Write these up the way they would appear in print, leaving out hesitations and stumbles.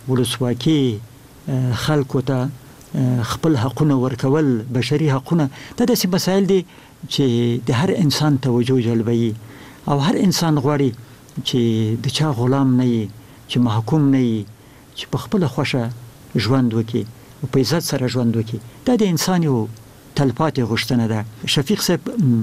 ولسواکي، خلکو ته خپل حقونه ورکول، بشري حقونه، دا داسې مسایل دي چې د هر انسان توجه جلبوي او هر انسان غواړي چې د چا غلام نه وي، چې محکوم نه وي، چې په خپل خوښه ژوند وکړي او په عزت سره ژوند وکړي. دا د انسان یو تلپاتې غوښتنه ده. شفیق صاحب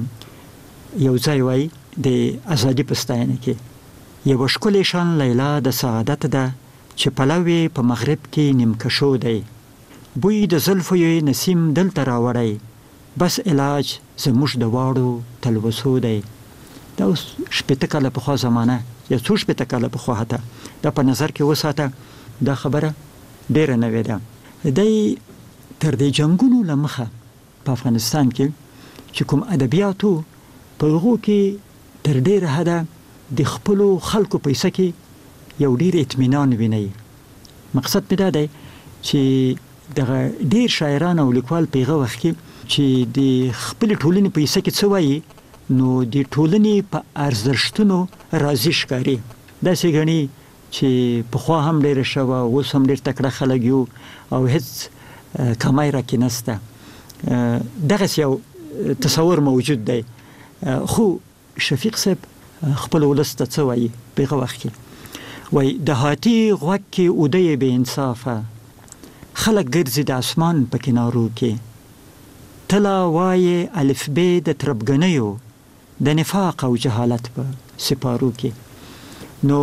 یو ځای وایي د ازادي په ستاینه کې، یو ښکلی شان لیلا د سعادت ده چې پلوی په مغرب کې نیمکشو دی، بوی د زلفو یې نسیم دلته راوړی، بس علاج زموږ د واړو تلوسو دی. دا اوس 80 کاله پخوا زمانه یا څو 80 کاله پخوا، حتی دا په نظر کې وساته، دا خبره ډیره نوې ده. دی تر دې جنگونو له مخه په افغانستان کې چې کوم ادبیاتو په هغو کې تر ډیره حده د خپلو خلکو په حصه کې یو ډیر اطمینان ویني. مقصد مې دا دی چې دغه ډیر شاعران او لیکوال په هغه وخت کې چې د خپل ټولنې په حصه کې څه وایي، نو د ټولنې په ارزښتونو راضي ښکاري. داسې ګڼي چې پخوا هم ډیره شوه، اوس هم ډیر تکړه خلک یو او هیڅ کمای راکې نسته. دغسې یو تصور موجود دی. خو شفیق صاحب خپل ولس ته څه وایي په هغه وخت کې؟ وایي د هاتي غوږ کې اوده بې انصافه، خلک ګرځي د اسمان په کنارو کې، تله وایي الفبې د تربګنیو، د نفاق او جهالت په سپارو کې. نو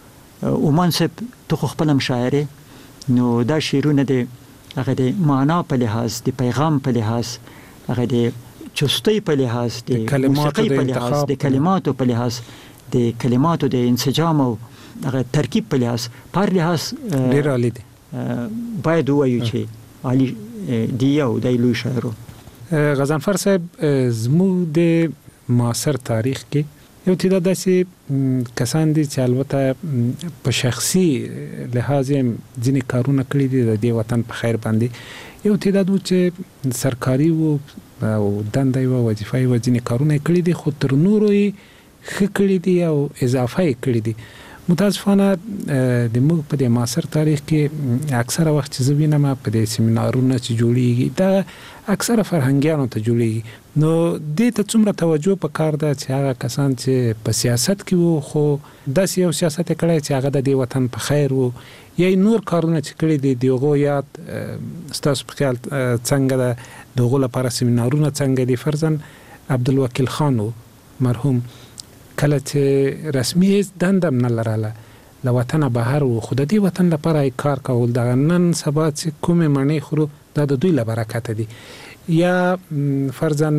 اومان صاحب ته خو خپل هم شاعر، نو دا شعرونه د هغه د معنا په لحاظ، د پیغام په لحاظ، هغه د چستی په لحاظ، د موسیقۍ په لحاظ، د کلماتو په لحاظ، د کلماتو د انسجام او هغه ترکیب په لحاظ، په هر لحاظ ډیر عالی دي. باید ووایو چې عالی دی او د لوی شاعر. غضنفر صاحب، زموږ د معاصر تاریخ کې یو تعداد داسې کسان دي چې البته په شخصي لحاظ ځینې کارونه کړي دي د دې وطن په خیر باندې، یو تعداد چې سرکاري وو او دنده یې وه، وظیفه یې وه، ځینې کارونه یې کړي دي، خو تر نورو یې ښه کړي دي او اضافه یې کړي دي. متاسفانه د موږ په دې معاصر تاریخ کې اکثره وخت چې زه وینم په دې سیمینارونه چې جوړیږي دا اکثره فرهنګیانو ته جوړیږي. نو دې ته څومره توجه پکار ده چې هغه کسان چې په سیاست کې وو خو داسې یو سیاست یې کړی چې هغه د دې وطن په خیر وو، یا نور کارونه چې کړي دي د هغو یاد ستاسو په خیال څنګه ده، د هغو لپاره سیمینارونه څنګه دي؟ فرضاً عبدالوکیل خان مرحوم کله چې رسمي دنده هم نه لرله، له وطنه بهر و، خو د دې وطن لپاره یې کار کول، دغه نن سبا چې کومې مڼې خورو دا د دوی له برکته دي. یا فرضاً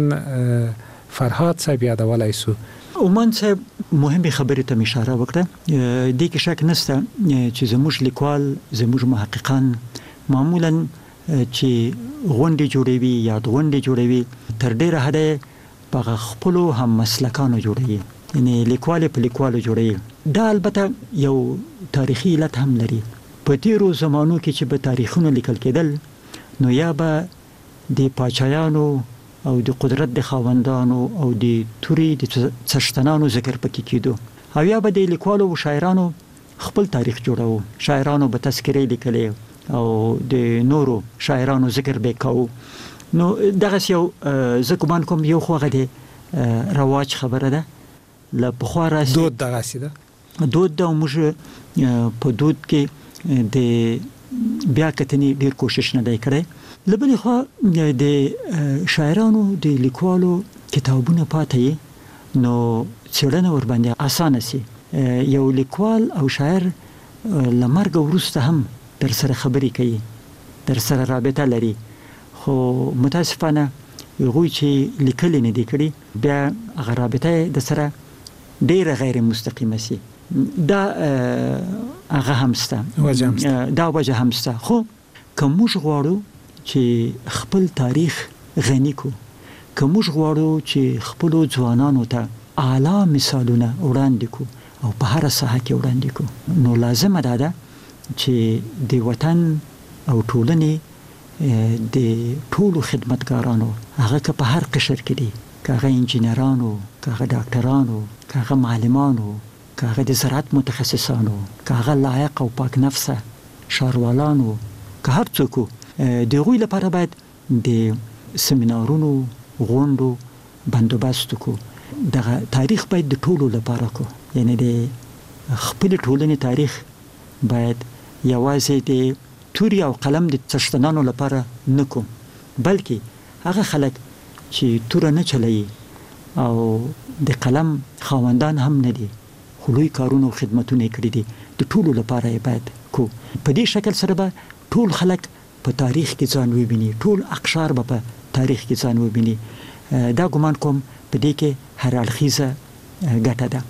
فرهاد صاحب یادولی سو. اومان صاحب مهمه خبرې ته اشاره وکړه. دې کې شک نشته چې زموږ لیکوال، زموږ محققان معمولاً چې غونډې جوړوي یا غونډې جوړوي تر ډیره حده په خپلو هم مسلکانو جوړوي، یعنی لیکوال په لیکوالو جوړوي. دا البته یو تاریخي علت هم لري. په تیرو زمانو کې چې به تاریخونه لیکل کېدل، نو یا به د پاچایانو او د قدرت د خاوندانو او د توري د څښتنانو ذکر پکې کېدو، او یا به د لیکوالو او شاعرانو خپل تاریخ جوړاو، شاعرانو به تذکرې لیکلې او د نورو شاعرانو ذکر به کاوه. نو دغه یو زه ګمان کوم یو خو هغه د رواج خبره ده، له پخوا راځي دود دغسې ده، دود ده، او موږ په دود کې د بیا کتنې ډېر کوشش نه دی کړی. له بلې خوا د شاعرانو د لیکوالو کتابونه پاتې، نو څېړنه ورباندې اسانه سي. یو لیکوال او شاعر له مرګ وروسته هم در سره خبرې کوي، در سره رابطه لري، خو متاسفانه هغوی چې لیکلي نه دي کړي بیا هغه رابطه د سره ډیره غیر مستقیمه سي. دا هغه هم سته، دا وجه هم سته. خو که موږ غواړو چې خپل تاریخ غني کو، که موږ غواړو چې خپلو ځوانانو ته اعلی مثالونه وړاندې کو او په هر ساحه کې وړاندې کو، نو لازمه ده چې د وطن او ټولنې د ټولو خدمتګارانو، هغه که په هر قشر کې دي، که هغه انجینرانو، که هغه ډاکټرانو، که هغه معلمانو، که هغه د زراعت متخصصانو، که هغه لایق او پاک نفسه شاروالانو که هر څوک د غوی لپاره باید د سیمینارونو غونډو بندوبست کو. دغه تاریخ باید د ټولو لپاره کو، یعنی د خپل ټولنې تاریخ باید یوازې د توري او قلم د څښتنانو لپاره نه کو، بلکې هغه خلک چې تور نه چلایي او د قلم خاوندان هم نه دي خو لوی کارونه او خدمتونه کړی دي د ټولو لپاره باید کو. په دې شکل سره به ټول خلک په تاریخ کې ځان وویني، ټول اقشار به په تاریخ کې ځان وویني. دا ګمان کوم په دې کې هر اړخیزه ګټه ده.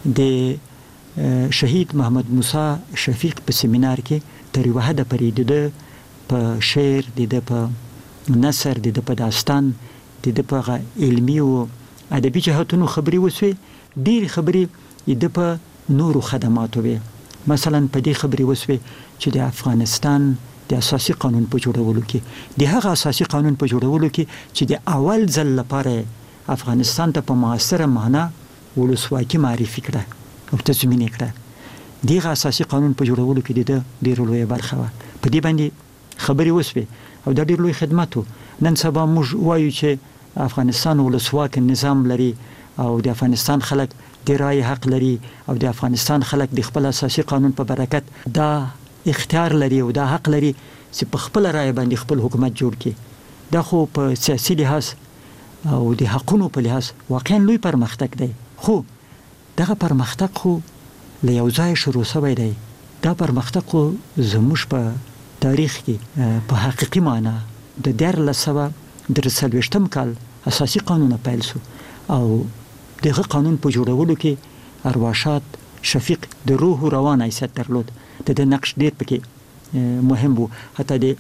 د شهید محمد موسی شفیق په سیمینار کې تر یوه حده پورې د په شعر، د په نثر، د په داستان، د په علمي او ادبي جهاتونو خبرې وسوې. ډېرې خبرې د په نورو خدماتو وې. مثلا په دې خبرې وسوې چې د افغانستان د اساسي قانون په جوړولو کې، د هغه اساسي قانون په جوړولو کې چې د اول ځل لپاره افغانستان ته په معاصره معنا ولسواکي معرفي کړه او تضمین کړه، دغه اساسي قانون په جوړولو کې د ډېر لوی برخه وه. په دې باندې خبرې وسوې او دا ډېر لوی خدمت و. نن سبا موږ وایو چې افغانستان ولسواک نظام لري او د افغانستان خلک د رای حق لري او د افغانستان خلک د خپل اساسي قانون په برکت دا اختیار لري او دا حق لري چې په خپل رای باندې خپل حکومت جوړ کړي. دا خو په سیاسي لحاظ او د حقونو په لحاظ واقعا لوی پرمختګ دی، خو دغه پرمختګ خو له یو ځای شروع شوی دی. دا پرمختګ خو زموږ په تاریخ کې په حقیقي معنا د 1943 کال اساسي قانون پیل شو او دغه قانون په جوړولو کې ارواښاد شفیق د روح روان حیثیت درلود. د نقش ډېر پکې مهم وو. حتی د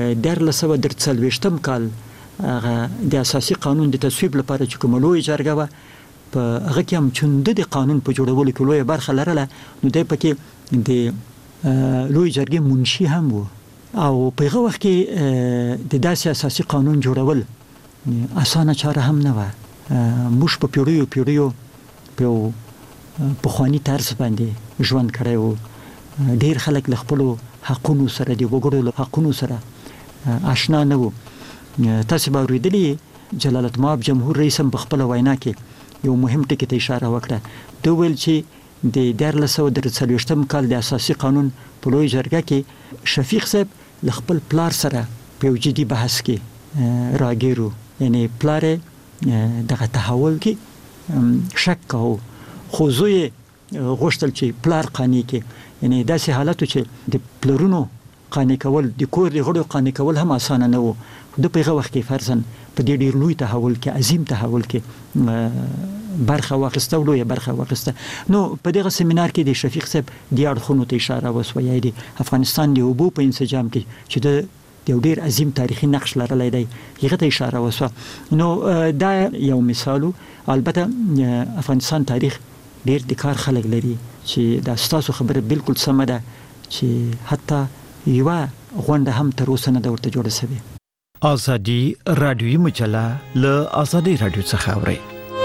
1943 کال د اساسي قانون د تصویب لپاره چې کومه لویه جرګه وه، په هغه کې هم چې د قانون په جوړولو کې لویه برخه لرله، نو دی پکې د لویې جرګې منشي هم وو. او په هغه وخت کې د داسې اساسي قانون جوړول اسانه چاره هم نه وه. موږ په پیړیو په پخواني طرز باندې ژوند کړی وو. ډېر خلک له خپلو حقونو سره، د وګړو له حقونو سره آشنا نه وو. تاسو به اورېدلي جلال الدمآب جمهور رئیس هم په خپله وینا کې یو مهم ټکي ته اشاره وکړه. دوی ویل چې د 1943 کال د اساسي قانون په لویه جرګه کې شفیق صاحب له خپل پلار سره په یو جدي بحث کې راګیرو، یعنی پلار دغه تحول کې شک کاوه، خو زوی غوښتل چې پلار قانع کړي. یعنی داسې حالاتو چې د پلرونو قانع کول، د کور د غړو قانع کول هم اسانه نه وو. د په هغه وخت کې فرضاً په دې ډېر لوی تحول کې، عظیم تحول کې برخه واخیسته او لویه برخه واخیسته. نو په دغه سیمینار کې د شفیق صاحب د اړخونو ته اشاره وسوه، یا د افغانستان د اوبو په انسجام کې چې د یو ډېر عظیم تاریخي نقش لرلی دی، هغه ته اشاره وسوه. نو دا یو مثال. البته افغانستان تاریخ ډېر د کار خلک لري چې دا ستاسو خبره بالکل سمه ده چې حتی یوه غونډه هم تر اوسه نه ده ورته جوړه شوې. آزادي رادیویي مجله له آزادي رادیو څخه اورئ.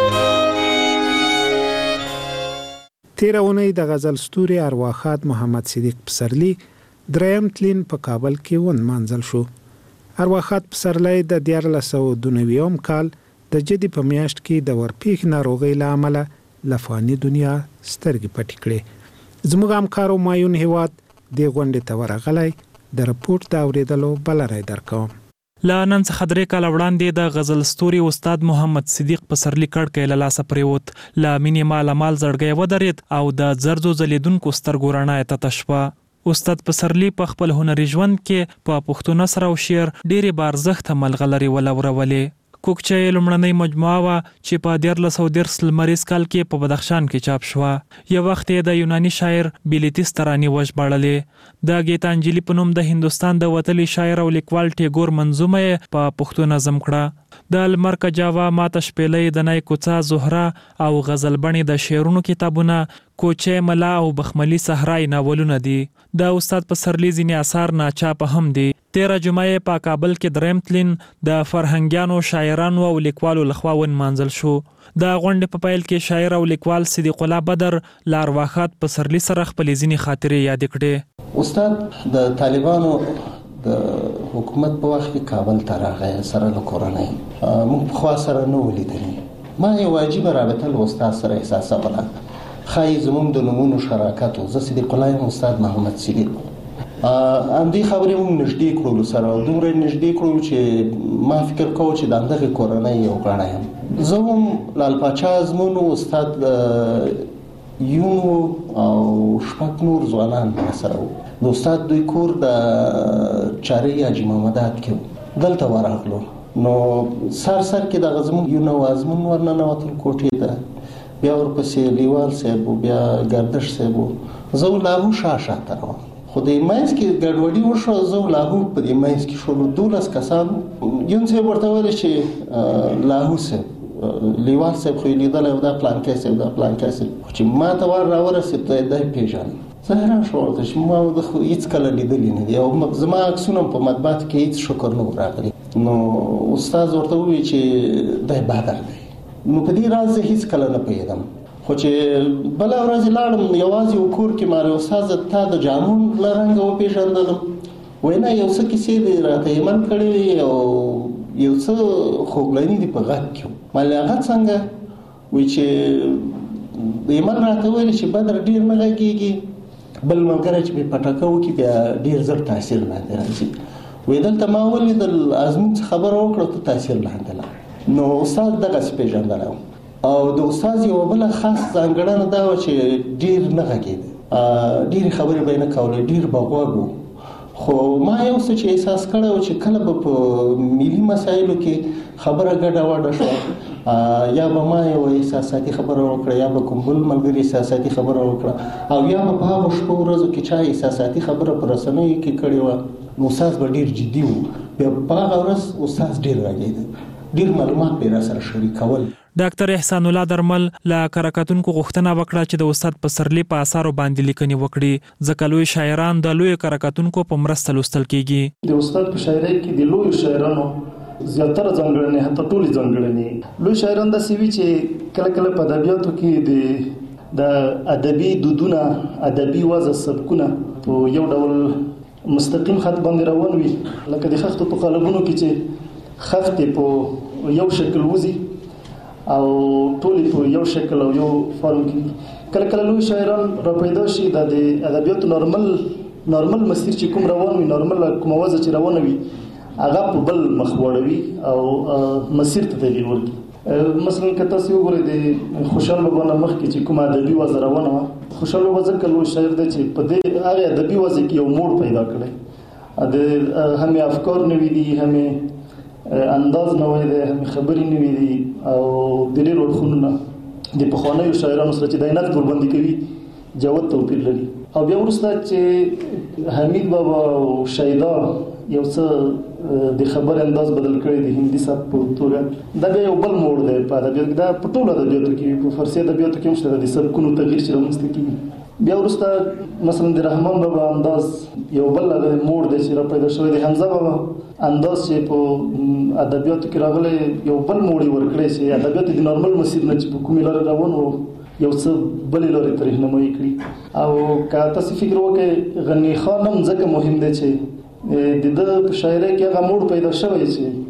تیره اونۍ د غزل ستوري ارواښاد محمد صدیق پسرلی دریم تلین په کابل کې ونمانځل شو. ارواښاد پسرلی د 1992 کال د جدي په میاشت کې د ورپېښ ناروغۍ له امله له فاني دنیا سترګې پټې کړې. زموږ همکار مایون هیواد دې غونډې ته ورغلی. د رپورټ د اورېدلو بلنه درکوم. له نن څخه 3 کاله وړاندې د غزل ستوري استاد محمد صدیق پسرلی کړکۍ له لاسه پریوت. له مینې مال زړګی ودرېد او د زرزو ځلېدونکو سترګو رڼا یې تته شوه. استاد پسرلی په خپل هنري ژوند کې په پښتو نثر او شعر ډېرې بارزښته ملغلرې ولورولې. کوکچه لومړنۍ مجموعه وه چې په 1913 لمریز کال کې په بدخشان کې چاپ شوه. یو وخت یې د یوناني شاعر بیلیتیس ترانې وژباړلې. د گیتانجلي په نوم د هندوستان د وتلي شاعر او لیکوال ټیګور منظومه یې په پښتو نظم کړه. د لمر کجاوا، ماته شپېلۍ، د نای کوڅه، زهره او غزل بڼې د شعرونو کتابونه، کوچه ملا او بخملي صحرای ناولونه دي. د استاد پسرلی ځینې آثار ناچاپه هم دي. 13 جمعه په کابل کې دریم تلین د فرهنګیانو، شاعرانو او لیکوالو لخوا ونمانځل شو. د غونډې په پیل کې شاعر او لیکوال صدیق الله بدر له ارواښاد پسرلی سره خپلې ځینې خاطرې یاد کړې. استاد د طالبانو د حکومت په وخت کې کابل ته راغی سره له کورنۍ موږ خو سره نه ولیدل ما یو واجب رابطه له استاد سره احساسوله خای زموږ د نمونو شراکت او زه صدیق الله یم استاد محمد صدیق ام دې خبرې موږ نږدې کړو سره دومره نږدې کړو چې ما فکر کوم چې د دغه کورنۍ یو غړی یم زه هم لال پاچا زمونو استاد یونو او شپږ نور ځوانان سره وو د استاد دوی کور د چارې حاجي محمدات کې دلته ورغلو نو سر کې د غزمون یونو ازمون ورننوتل کوټې ته بیا ورپسې لیوال صاحب بیا ګردش صاحب زه لاهو شاشه تر خو د ماینس کې ګډوډي وشو زه لاهو په د ماینس کې شو 12 کسان یون صاحب ورته ویل چې لاهو صاحب لیوال صاحب خو لیدل او دا پلان کې صاحب دا پلان کې صاحب چې ما ته ورسېد د پیژن زه حیران شوم چې ما د خو هیڅ کله لیدلې نه دی او زما عکسونه په مطبوعات کې هیڅ شکر نه راغلی نو استاد ورته وی چې د بادر دی نو په دې راز هیڅ کله نه پیدم خو چې بل ورځ لاړم یوازې وکور کې ماره استاد ته د جامون لرنګ او پیژندلم وینا یو څه کیسې دی راته ایمن کړی او یو څه خوګلنی دی په غږ کې مله هغه څنګه وی چې د ایمن راته ویل چې بدر ډیر نه لګیږي بل مګر چې په پټاکو کې بیا ډیر زر تاثیر لاندې راځي وې دلته ما ولیدل ازمن خبر وکړه ته تاثیر لاندې نو استاد دغه پیژندل او د استاد یو بل خاص ځانګړنه دا و چې ډیر نه غږید ډیر خبرې به نه کولې ډیر بغواګو خو ما یو څه چې احساس کړو چې کله په ملي مسایلو کې خبره ګډه وډه شو یا به ما یو احساساتي خبره وکړه یا به کوم بل ملګری احساساتي خبره وکړه او یا به په هغه شپو ورځو کې چا احساساتي خبره پر رسنیو کې کړې و نو استاد به ډیر جدي و بیا په هغه ورځ استاد ډیر راګید ډیر معلومات به را سره شریکول ډاکټر احسان الله درمل لا کارکاتونکو غوښتنه وکړه چې د استاد پسرلی په اثارو باندې لیکنې وکړي ځکه لوی شاعران د لوی کارکاتونکو په مرسته لوستل کیږي د استاد په شاعرۍ کې د لوی شاعرانو زیاتره ځانګړنې حتی ټولې ځانګړنې لوی شاعران د سوي چې کله کله په ادبیاتو کې د ادبي دودونه ادبي وازه سبکونه په یو ډول مستقیم خط باندې روان وي لکه د خښتو په قالبونو کې چې خښتې په یو شکل وزي او ټول په یو شکل او یو فارم کې کله کله لوی شاعران را پیدا شي د ادبیاتو نورمال مسیر چې کوم روان وي نورمال کوم وازه چې روان وي هغه په بل مخ وړوي او مسیر ته تغییر ورکړي مثلا که تاسو وګورئ د خوشحال بابا نه مخکې چې کوم ادبي وازه روانه وه خوشحال بابا ځکه لوی شاعر دی چې په دې هغه ادبي وازه کې یو موډ پیدا کړی د همې افکار نوي دي همې انداز نوې ده هم خبرې نوې دي او د ډېرو اړخونو د پخوانیو شاعرانو سره چې د عینت ورباندې کوي جوت توپیر لري او بیا وروسته چې حمید بابا او شیدا یو څه د خبر انداز بدل کړی د هندي سبک په توګه دا بیا یو بل موډ دی په ادبیاتو دا په ټولو ادبیاتو کې په فارسي ادبیاتو کې هم شته د سبکونو تغییر چې رامنځته کېږي بیا وروسته مثلا د رحمان بابا انداز یو بل موډ دی چې را پیدا شوی د حمزه بابا انداز چې په ادبیاتو کې راغلی یو بل موډ یې ورکړی چې ادبیات د نورمال مسیر نه چې په کومې لارې روان وو یو څه بلې لارې ته رهنمایي کړي او که تاسو فکر وکړئ غني خان هم ځکه مهم دی چې د ده په شاعرۍ کې هغه موډ پیدا شوی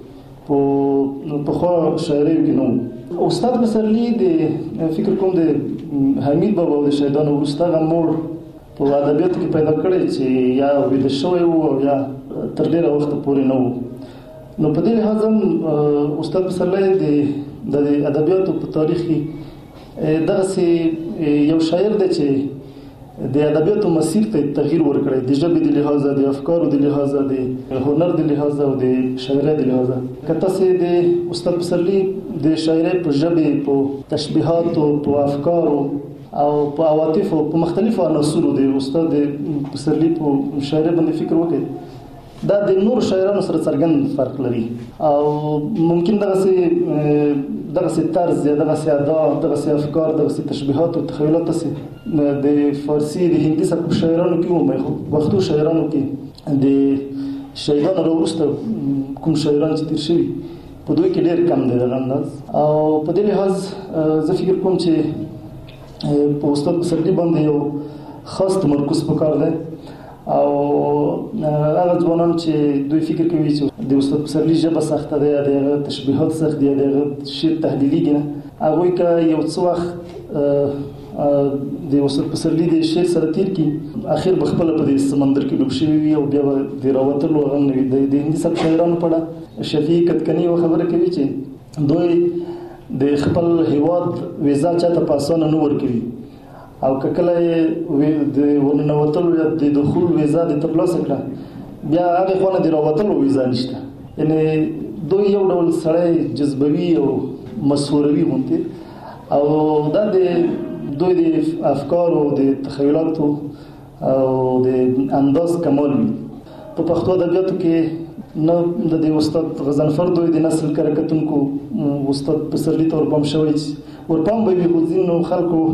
چې په پخوا شاعریو کې نه و استاد پسرلي د فکر کوم د حمید بابا او د شهیدانو وروسته هغه موډ په ادبیاتو کې پیدا کړی چې یا ویده شوی و او یا تر ډېره وخته پورې نه و نو په دې لحاظ هم استاد پسرلی د ادبیاتو په تاریخ کې دغسې یو شاعر دی چې د ادبیاتو مسیر ته تغییر ورکړی د ژبې د لحاظه د افکارو د لحاظه د هنر د لحاظه او د شاعرۍ د لحاظه که تاسې د استاد پسرلي د شاعرۍ په ژبې په تشبیهاتو په افکارو او په عواطفو په مختلفو عناصرو د استاد پسرلي په شاعرۍ باندې فکر وکړئ دا د نور شاعرانو سره څرګند فرق لري او ممکن دغسې طرز یا دغسې ادا دغسې افکار دغسې تشبیهات او تخیلات داسې د فارسي د هندي سبک شاعرانو کې ومومئ خو پښتو شاعرانو کې د شهیدانو راوروسته کوم شاعران چې تېر شوي په دوی کې ډېر کم دی دغه انداز او په دې لحاظ زه فکر کوم چې په استاد پسرلي باندې یو خاص تمرکز پکار دی او هغه ځوانان چې دوی فکر کوي چې د استاد پسرلي ژبه سخته ده، د تشبیهات سخت دي، د شعر تحلیلي دي، هغه که یو څه وخت د استاد پسرلي د شعر سره تیر کی اخر بخپل په دې سمندر کې ډوب شوی او بیا د راوتلو غن وي. د هندي سب شاعرانو په اړه شفیق کتکنی و خبره کوي چې دوی د خپل هیواد ویزا چاته پاسونه نه ورکوي او کله د ورننوتلو یا د دخول ویزا د ترلاسه کړه بیا هغه خونه د راوتلو ویزا نشته. یعنی دوی یو ډول سړی جذبوي او مسوروي غونته او دا د دوی د افکار او د تخیلاتو او د انداز کمال وي. په پښتو ادبیاتو کې نه د استاد غضنفر دوی د نسل کرکتونکو استاد پسرلي ته ورپام شوی ورپام به وي ځینو خلکو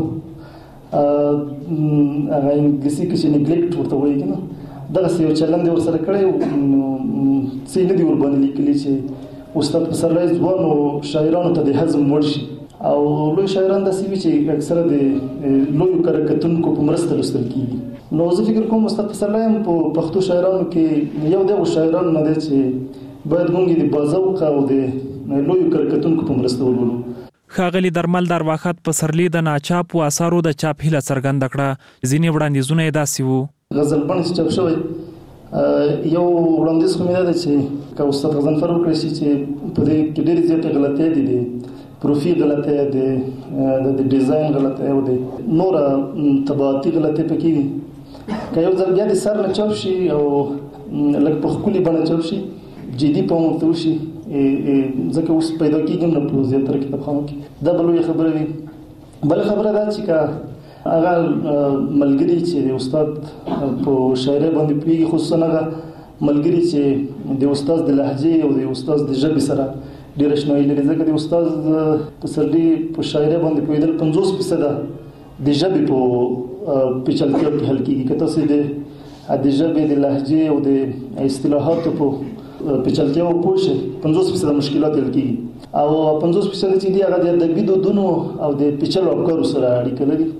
هغه انګلیسي کې چې نیګلیکټ ورته وایي کنه دغه یو چلند ورسره کړی څه نه دی ورباندې لیکلي چې استاد پسرلي ځوانو شاعرانو ته د هضم وړ شي او لوی شاعران داسې وي چې اکثره د لویو کرکتونکو په مرسته لوستل کیږي. نو زه فکر کوم استاد پسرلي هم په پښتو شاعرانو کې یو دغه شاعران نه دی چې باید موږ د بازوق او د لویو کرکتونکو په مرسته ولولو. ښاغلي درمل درواخت پسرلي د ناچاپ و اثارو د چاپ هیله څرګنده کړه. ځینې وړاندیزونه یې داسې وو. غزل بڼ چې چاپ شوی یو وړاندیز خو مې دا دی چې که استاد غضنفر وکړی شي چې په دې کې ډېرې زیاتې غلطۍ دي، د پروفي غلطۍ، د ډیزاین غلطۍ او د نوره طباعتي غلطۍ پکې وي. که یو ځل بیا د سر نه چاپ شي او لږ په ښکلې بڼه چاپ شي جدي پام ورته وشي ځکه اوس پیدا کېږي نه په زیاتره کتابخانو کې دا به لویه خبره وي. بله خبره دا چې که هغه ملګري چې د استاد په شاعرۍ باندې پوهېږي، خصوصا هغه ملګري چې د استاد د لهجې او د استاد د ژبې سره ډېره اشنایي لري، ځکه د استاد پسرلي په شاعرۍ باندې پوهېدل 50% د ژبې په پیچلتیا کې حل کېږي. که تاسې د ژبې د لهجې او د اصطلاحاتو په پیچلتیا و پوه شئ 50% مشکلات حل کېږي او 50% چې دي هغه د ادبي دودونو او د پیچلو افکارو سره اړیکه لري،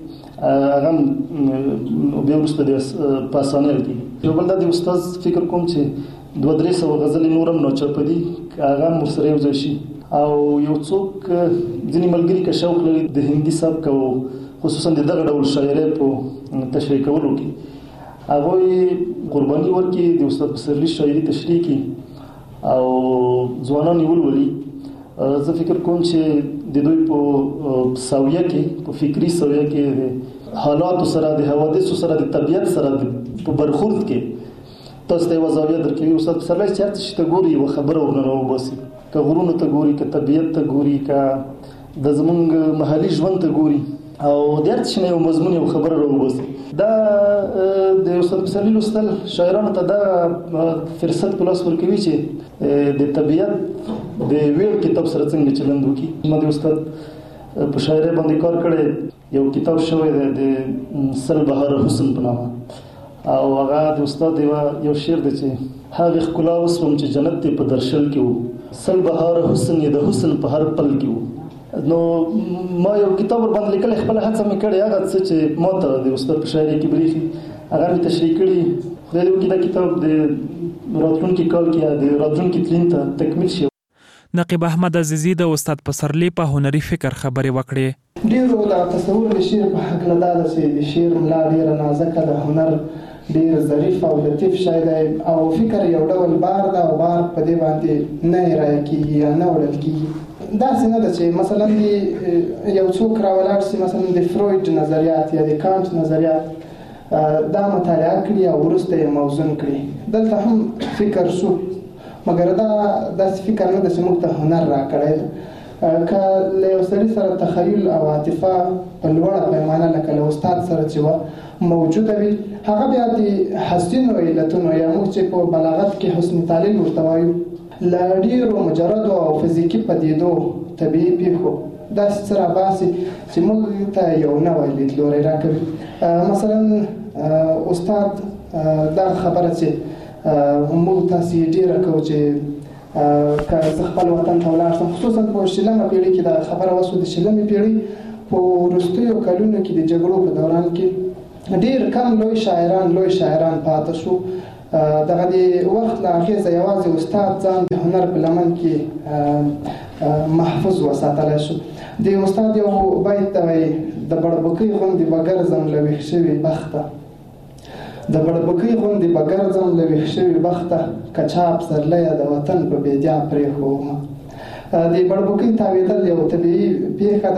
هغه بیا وروسته په اسانۍ حل کېږي. یو بل دا د استاد فکر کوم چې 200-300 غزلې نور هم ناچاپه دي، هغه هم ورسره یو ځای شي او یو څوک ځینې ملګري که شوق لري د هندي سبک او خصوصا د دغه ډول شاعرۍ په تشریح کولو کې هغوی قرباني ورکړي، د استاد پسرلي شاعري تشریح کړي او ځوانان یې ولولي. زه فکر کوم چې د دوی په سویه کې په فکري سویه کې د حالاتو سره د حوادثو سره د طبیعت سره په برخورد کې تاسو ته یوه زاویه درکوي. استاد پسرلي چې هر څه چې ته ګوري یوه خبره ورنه راوباسي، که غرونو ته ګوري، که طبیعت ته ګوري، که د زمونږ محلي ژوند ته ګوري او د هر څه نه یو مضمون یو خبره راوباسي. دا د استاد پسرلي لوستل شاعرانو ته دا فرصت په لاس ورکوي چې د طبیعت د ویړ کتاب سره څنګه چلند وکړي. ما د استاد په شاعرۍ باندې کار کړی، یو کتاب شوی دی د سل بهار حسن په نامه او هغه د استاد یو شعر دی چې هغې ښکلا وسوم چې جنت دې په درشل کې و، سل بهار حسن یې د حسن په هر پل کې و. نو ما یو کتاب ور باندې لیکلی، خپله هڅه مې کړې هغه څه چې ما ته د استاد په شاعرۍ کې برېښي هغه مې تشریح کړي. خدای دې وکړي دا کتاب د راتلونکي کال کې یا د راتلونکي تلین ته تکمیل شي. نقیب احمد عزیزي د استاد پسرلي په هنري فکر خبرې وکړې. ډېرو د تصور د شعر په هکله دا ده چې د شعر ملا ډېره نازکه ده، هنر ډېر ظریف او لطیف شی دی او فکر یو ډول بار ده او بار په دې باندې نه رایه کېږي یا نه وړل کېږي. داسې نه ده چې مثلا یو څوک راولاړ شي مثلا د فروید نظریات یا د کانټ نظریات دا مطالعه کړي او وروسته یې موزون کړي. دلته هم فکر شو مګر دا داسې فکر نه ده چې موږ ته هنر راکړی ده. که له یو سړي سره تخیل او عاطفه په لوړه پیمانه لکه له استاد سره چې وه موجوده وي، هغه بیا د حسینو علتونو یا موږ چې په بلاغت کې حسن تعلیل ورته وایو له ډېرو مجردو او فزیکي پدیدو طبیعي پیښو داسې څه راباسي چې موږ ته یو نوی لیدلوری راکوي. مثلا استاد دا خبره چې موږ تاسې ډېره کوو چې که زه خپل وطن ته ولاړ شم، خصوصا په شلمه پیړۍ کې دا خبره وسوه، د شلمې پیړۍ په وروستیو کلونو کې د جګړو په دوران کې ډیر کم لوی شاعران پاتې شو. دغه د وخت له اغېزه یوازې استاد ځان د هنر په لمن کې محفوظ وساتلی شو. د استاد یو بیت دی: د بړبکۍ غوندې به ګرځم له ویښ شوي بخته، د بړبکۍ غوندې به ګرځم له ویښ شوي بخته، که چا پسرلیه د وطن په بیدیا پرېښومه. د بړبکۍ تاوېدل یو طبیعي پېښه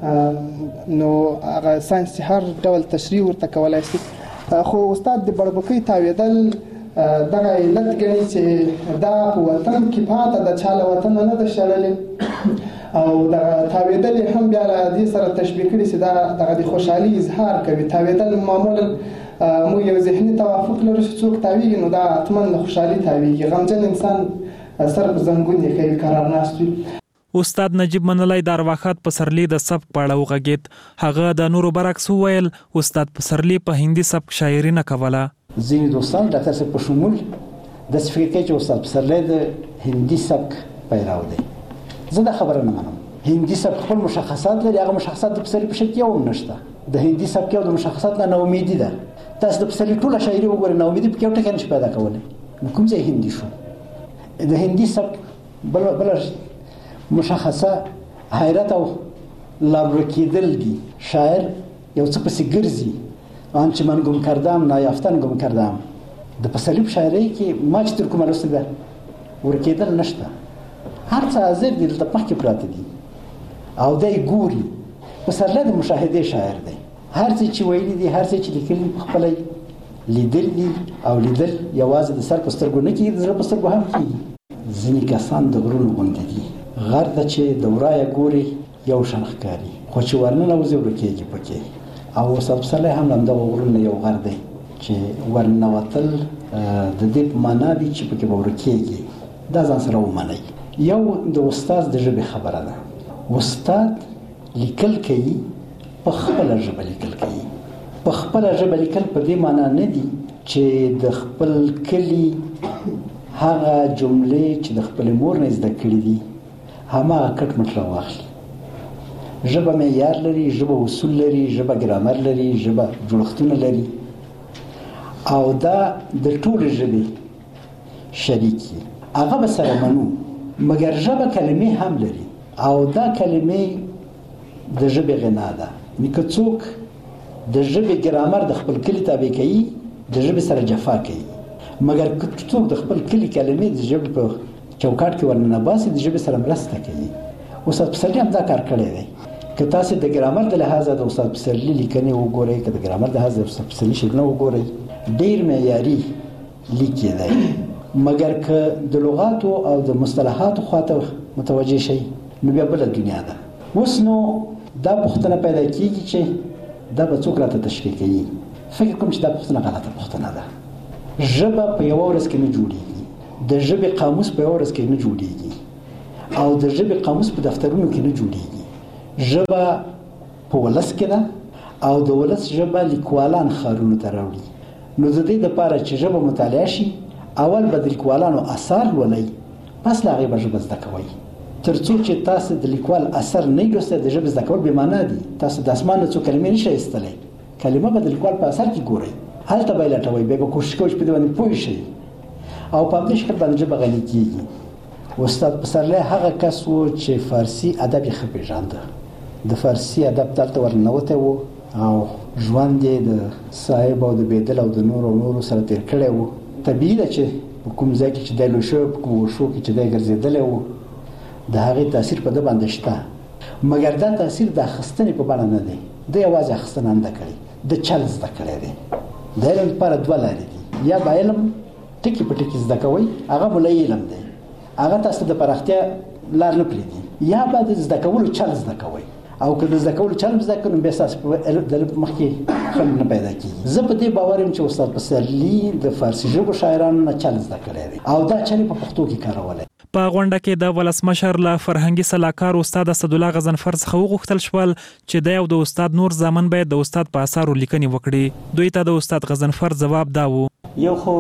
ده، نو هغه ساینس هر ډول تشریح ورته کولی شي، خو استاد د بړبکۍ تاوېدل دغه علت ګڼي چې دا په وطن کې پاته د چا له وطنه نه ده شړلې، او دغه تاوېدل یې هم بیا له دې سره تشبیه کړي چې دا دغه د خوشحالي اظهار کوي. تاوېدل معمولا موږ یو ذهني توافق لرو چې څوک تاویږي نو دا حتما له خوشحالي تاویږي. غمجن انسان سر په زنګون یې کوي قرار ناست وي. استاد نجیب منلی د ارواښاد پسرلي د سبک په اړه وغږېد. هغه د نورو برعکس وویل استاد پسرلي په هندي سبک شاعري نه کوله. ځینې دوستان ډاکټر صاحب په شمول داسې فکر کوي چې استاد پسرلی د هندي سبک پیرو دی. زه دا خبره نه منم. هندي سبک خپل مشخصات لري، هغه مشخصات د پسرلي په شکل یو هم نشته. د هندي سبک یو د مشخصات نه ناامیدي ده. تاسو د پسرلي ټوله شاعري وګورئ، ناامیدي پکې یو ټکی نشي پیدا کولی. نو کوم ځای هندي شو؟ د هندي سبک بله مشخصه حیرت او لارو کېدل دي. شاعر یو څه پسې ګرځي، آنچه من گم کردم نایافتن گم کردم. د پسرلي په شاعرۍ کې ما چې تر کومه لوستې ده ورکېدل نشته. هر څه حاضر دي، دلته مخکې پراته دي او دی ګوري. پسرلی د مشاهدې شاعر دی. هر څه چې ویلي دي، هر څه چې لیکلي پخپله لیدل دي، او لیدل یوازې د سر په سترګو نه کېږي، د زړه په سترګو هم کېږي. ځینې کسان د غرونو غوندې دي، غر ته چې د ورایه ګوري یو شان ښکاري، خو چې ورننوځي ورکېږي پکې. او استاد پسرلی هم همدغه غرونه یو غر دی چې ورننوتل د دې په معنا دي چې پکې به ورکېږي. دا ځان سره ومنئ. یو د استاد د ژبې خبره ده. استاد لیکل کوي، په خپله ژبه لیکل کوي. په خپله ژبه لیکل په دې معنا نه دي چې د خپل کلي هغه جملې چې د خپلې مور نه زده کړي دي هماغه کټ مټ راواخلي. ژبه معیار لري، ژبه اصول لري، ژبه ګرامر لري، ژبه جوړښتونه لري، او دا د ټولې ژبې شریک دي. هغه به سره منو، مګر ژبه کلمې هم لري، او دا کلمې د ژبې غنا ده. که څوک د ژبې ګرامر د خپل کلي تابع کوي، د ژبې سره جفا کوي. مګر که څوک د خپل کلي کلمې د ژبې په چوکاټ کې ورننه باسي، د ژبې سره مرسته کوي. استاد پسرلي هم دا کار کړی دی. که تاسو د ګرامر د لحاظه د استاد پسرلي لیکنې وګورئ، که د ګرامر د لحاظه د استاد پسرلي شعرونه وګورئ، ډېر معیاري لیکي دی. مګر که د لغاتو او د مصطلحاتو خواته متوجه شئ نو بیا بله دنیا ده. اوس نو دا پوښتنه پیدا کېږي چې دا به څوک راته تشریح کوي. فکر کوم چې دا پوښتنه غلطه پوښتنه ده. ژبه په یوه ورځ کې نه جوړېږي، د ژبې قاموس په یوه ورځ کې نه جوړېږي، او د ژبې قاموس په دفترونو کې نه جوړېږي. ژبه په ولس کې ده، او د ولس ژبه لیکوالان ښارونو ته راوړي. نو د دې دپاره چې ژبه مطالعه شي، اول به د لیکوالانو اثار لولئ، پس له هغې به ژبه زده کوئ. تر څو چې تاسو د لیکوال اثر نه لوستی، د ژبې زده کول بې معنا دي. تاسو د اسمان نه څو کلمې نشئ ایستلی، کلمه به د لیکوال په اثر کې ګورئ، هلته به یې لټوئ، بیا به کوشش کوئ چې په دې باندې پوه شئ، او په همدې شکل باندې ژبه غني کېږي. استاد پسرلی هغه کس و چې فارسي ادب یې ښه پېژانده. د فارسي ادب دلته ورننوتی و، او ژوند یې د صاحب او د بیدل او د نورو سره تېر کړی و. طبیعي ده چې په کوم ځای کې چې دی لوی شوی، په کوم وښو کې چې دی ګرځېدلی و، د هغې تاثیر په ده باندې شته. مګر دا تاثیر د اخیستنې په بڼه نه دی. ده یوازې اخیستنه نه ده کړې، د چل زده کړی دی. د علم لپاره دوه لارې دي. یا به علم ټکي په ټکي زده کوئ، هغه مولوي علم دی، هغه تاسو ته د پراختیا لار نه پرېږدي. یا به د زده کولو چل زده کوئ، او که د زده کولو چل زده کړو، بیا ستاسو په علم مخکې خنډ نه پیدا کېږي. زه په دې باور یم چې استاد پسرلي د فارسي ژبو شاعرانو نه چل زده کړی دی، او دا چل یې په پښتو کې کارولی. په غونډه کې د ولسمشر له فرهنګي سلاکار استاد اسدالله غضنفر څخه وغوښتل شول چې د یو د استاد نور زامن باید د استاد په اثارو لیکنې وکړي. دوی ته د استاد غضنفر ځواب دا و: یو خو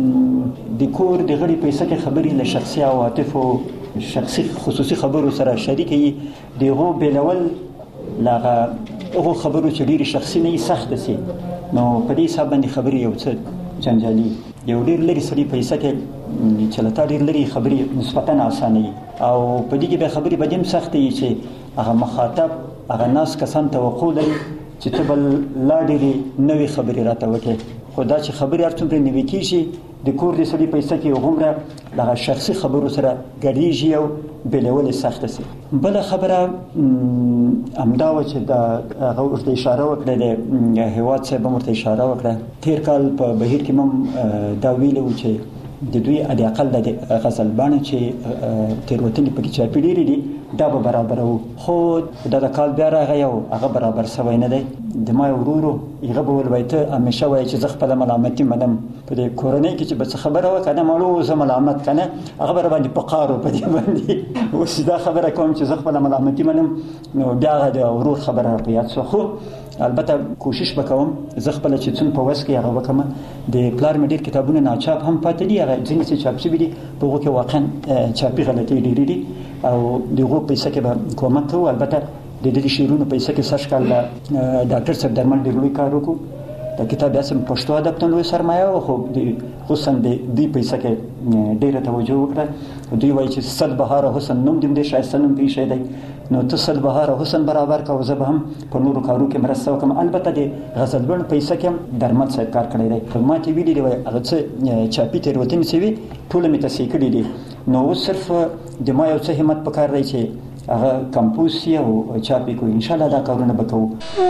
د کور د غړي په حصه کې خبرې له شخصي عواطفو، شخصي خصوصي خبرو سره شریکې، دغه بیلول لغه هغه خبرو چې ډېرې شخصي نه وي سخته سي، نو په دې حساب باندې خبرې یو څه جنجالي یو ډېر لري سړي پیسې کې چې لته ډېر لري خبرې نسبتاً اسانه او په دې کې به خبرې به دیم سختې چې هغه مخاطب هغه ناس کسان توقع لري چې ته بل لا ډېرې نوې خبرې راته وکړې خو دا چې خبرې هر څومره نوې کېږي د کور د سړي پیسې کې هغومره دغه شخصي خبرو سره ګډېږي او بېلول یې سخته شي. بله خبره همدا وه چې هغه ورته اشاره وکړه د هیواد صاحب هم ورته اشاره وکړه تېر کال په بهیر کې هم دا ویلي وو چې د دوی حداقل د غزل باڼه چې تېروتنې پکې چاپي ډېرې دي دا به برابروو خو دا د کال بیا راغی او هغه برابر سوی نه دی. د ما یو ورور هغه به ویل وایي ته همیشه وایي چې زه خپله ملامتي منم په دې کورنۍ کې چې به څه خبره وه که نه مړو زه ملامت که نه هغه به راباندې په قار و په دې باندې اوس دا خبره کوم چې زه خپله ملامتي منم نو بیا هغه د ورور خبره راپه یاد شوه. خو البته کوشش بکوم زه خپله چې څوم په وس کې هغه وکړم. د پلار مې ډېر کتابونه ناچاپ هم پاتې دي هغه ځینې چې چاپ شوي دي په هغو کې واقعا چاپي غلطۍ ډېرې دي او د هغو پیسه کې به کومک کوو. البته د دې شعرونو پیسه کې سږ کال ډاکټر صاحب درمل ډېر لوی کار وکړو. د کتاب اسم پښتو ادب ته لوی سرمایه وه خو خصوصا د دې پیسه کې ډېره توجه وکړه. دوی وایي چې صد بهاره حسن نوم دې ښایسته نوم پېښی دی نو ته صد بهاره حسن برابر کړه او زه به هم په نورو کارو کې مرسته وکړم. البته د غزلبڼ پیسه کې هم درمل صاحب کار کړی دی خو ما ته ویلي دي هغه څه چاپي تېروتنې شوي ټوله مې تصحیح کړي دي نو اوس صرف د ما یو څه همت پکار دی چې هغه کمپوز شي او چاپي کړو. انشاءالله دا کارونه به کوو.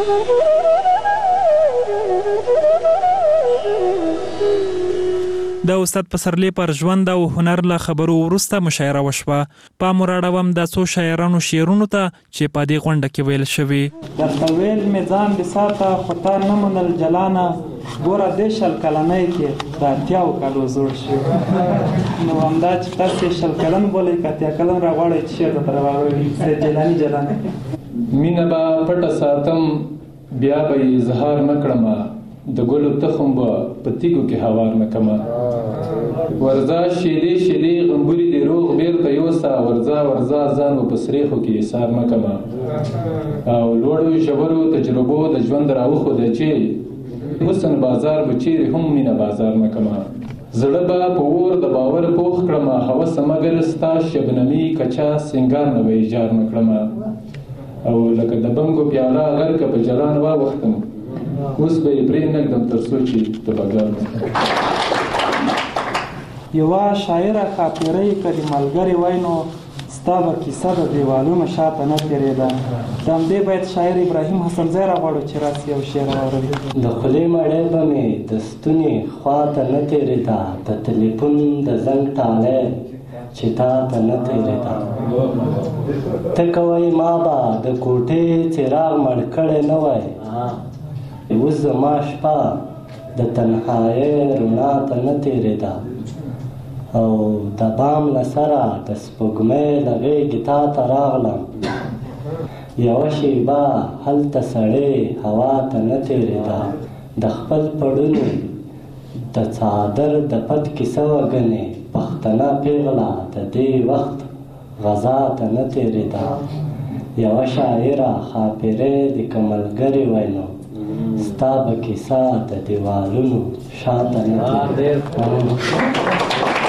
د استاد پسرلی پر ژوند او هنر له خبرو وروسته مشاعره وشوه. پام وراړوم د څو شاعرانو شعرونو ته چې په دې غونډه کې ویل شوي. درته ویل مې ځان بساته خو تا نه منل جلانه ګوره دې شل کلنۍ کې د اتیاو کالو زوړ شو نو همدا چې تاسې شل کلن بولئ که اتیا کلن راغواړئ چې شعر درته راواړوي سید جیلاني جلانه مینه به پټه ساتم بیا به یې اظهار نه کړمه د ګلو تخم به په تیږو کې هوار نه کړمه ورځه شیدې شیدې غمبوري دې روغ بیرته یوسه ورځه ځان به په سریښو کې ایسار نه کړمه او لوړو ژورو تجربو د ژوند راوښوده چې حسن بازار به چیرې هم مینه بازار نه کړمه زړه به په اور د باور پوخ کړمه هوسه مګر ستا شبنمي کچا سینګار نه به ایجار نه کړمه او لکه د بنګو پیاله غرقه په جلان واوښتم اوس به یې پرې نږدم تر څو چې د بازار یوه شاعره خاطرۍ که د ملګرې وای نو ستا به کیسه د دیوالونو شاته نه تېرېده. د همدې باید شاعر ابراهیم حسنزی راغواړو چې راسي یو شعر واوروي. د خولې مړۍ به مې د ستوني خواته نه تېرېده د تلیفون د زنګ ټالی چې تا ته نه تېرېده ته کوئ ما به د کوټې څراغ مړ کړی نه وای اوس زما شپه د تنهایۍ رڼا ته نه تېرېده او د بام له سره د سپوږمۍ له غېږې تا ته راغلم یوه شیبه هلته سړې هوا ته نه تېرېده د خپل پړونو د څادر د پت کیسه وګنې پښتنه پیغله د دې وخت غذا ته نه تېرېده یوه شاعره خاپیرې د که ملګرې وای نو ستا به کیسه د دیوالونو شاته نه تېرېده.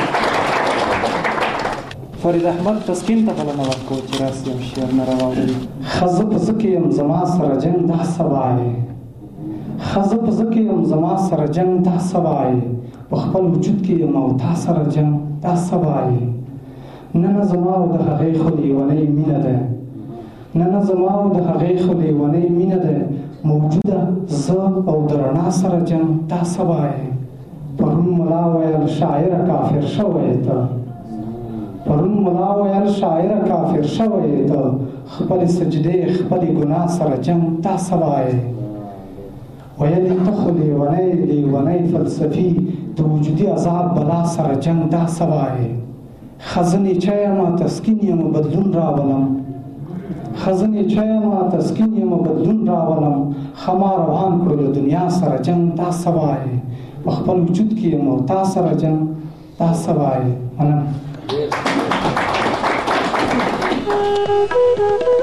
فرید احمد تسکین ته بلنه ورکوو چې راسي یو شعر نه راواړوي. ښځه په زه کې یم زما سره جنګ دا څه وایې ښځه په زه کې یم زما سره جنګ دا څه وایې په خپل وجود کې یم او تا سره جنګ دا څه وایې نه نه زما او د هغې خو لیونۍ مینه ده نه نه زما او د هغې خو لیونۍ مینه ده موجوده زه او د رڼا سره جنګ دا څه وایې پرون ملا ویل شاعره کافر شوی ته پرون ملا ویل شاعره کافر شوی ته خپلې سجدې خپلې ګناه سره جنګ دا څه وایې ویلې ته خو لیونۍ فلسفي د وجودي عذاب بلا سره جنګ دا څه وایې ښځه نیچه یمه تسکین یمه بدلون راولم ښځه نیچه یمه تسکین یمه بدلون راولم ښه ما روان کړو له دنیا سره جنګ دا څه وایې په خپل وجود کې یم او تا سره جنګ دا څه وایې مننه